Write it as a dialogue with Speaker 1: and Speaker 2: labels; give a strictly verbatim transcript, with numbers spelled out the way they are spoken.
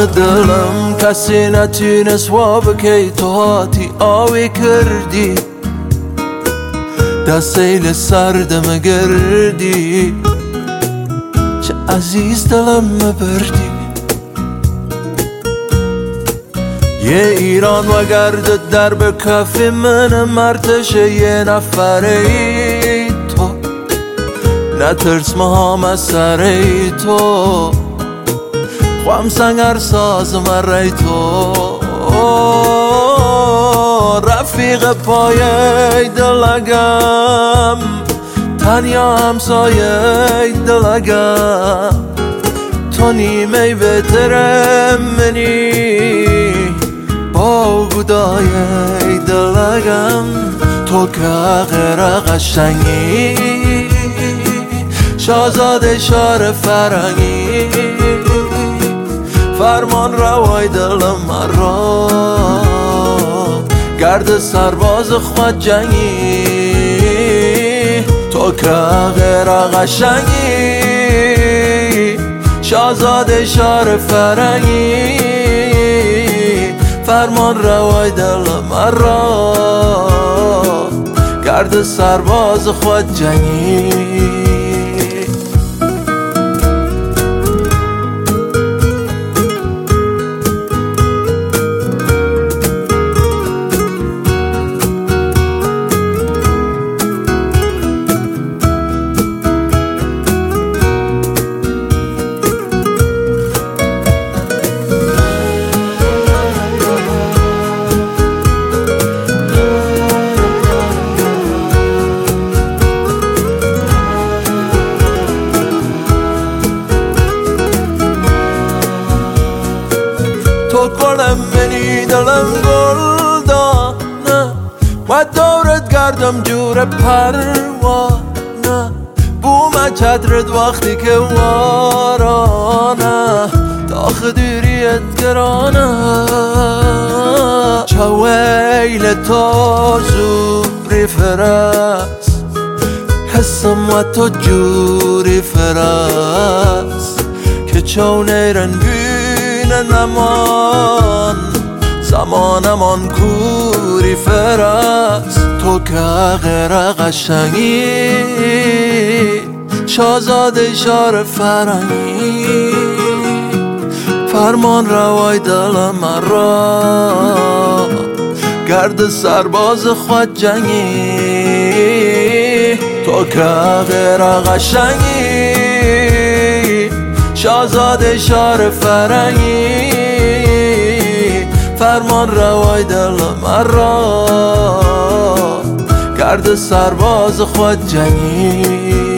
Speaker 1: دلم کسی نتونست وا بکی تو هاتی آوی کردی دست سیل سردم گردی چه عزیز دلم بردی یه ایران و گرد در به کف من مرتش یه نفره ای تو نترس مهام از سر ای تو خوام سنگر ساز مره تو رفیق پایه دلگم تنیا همسایه دلگم تو نیمه بهتره منی با گدای دلگم تو که غیر قشنگی شاهزاده شهر فرنگی فرمان روای دلم مرا گرد سرباز خود جنگی تو که غیر قشنگی شاهزاده شهر فرنگی فرمان روای دلم مرا گرد سرباز خود جنگی تو گلم منی دلم گلدانه و دورت گردم جور پروانه بوم چترت وقتی که وارانه داخ دوریت گرانه چه ویل تو زوری فرست حسم و تو جوری فرست که چون ایرن بینه نمان زمانمان کوری فرست تو که غیر قشنگی شاهزاده شهر فرنگی فرمان روای دلم مرا گرد سرباز خود جنگی تو که غیر قشنگی شاهزاده شهر فرنگی فرمان روای دلم مرا گرد سرباز خود جنگی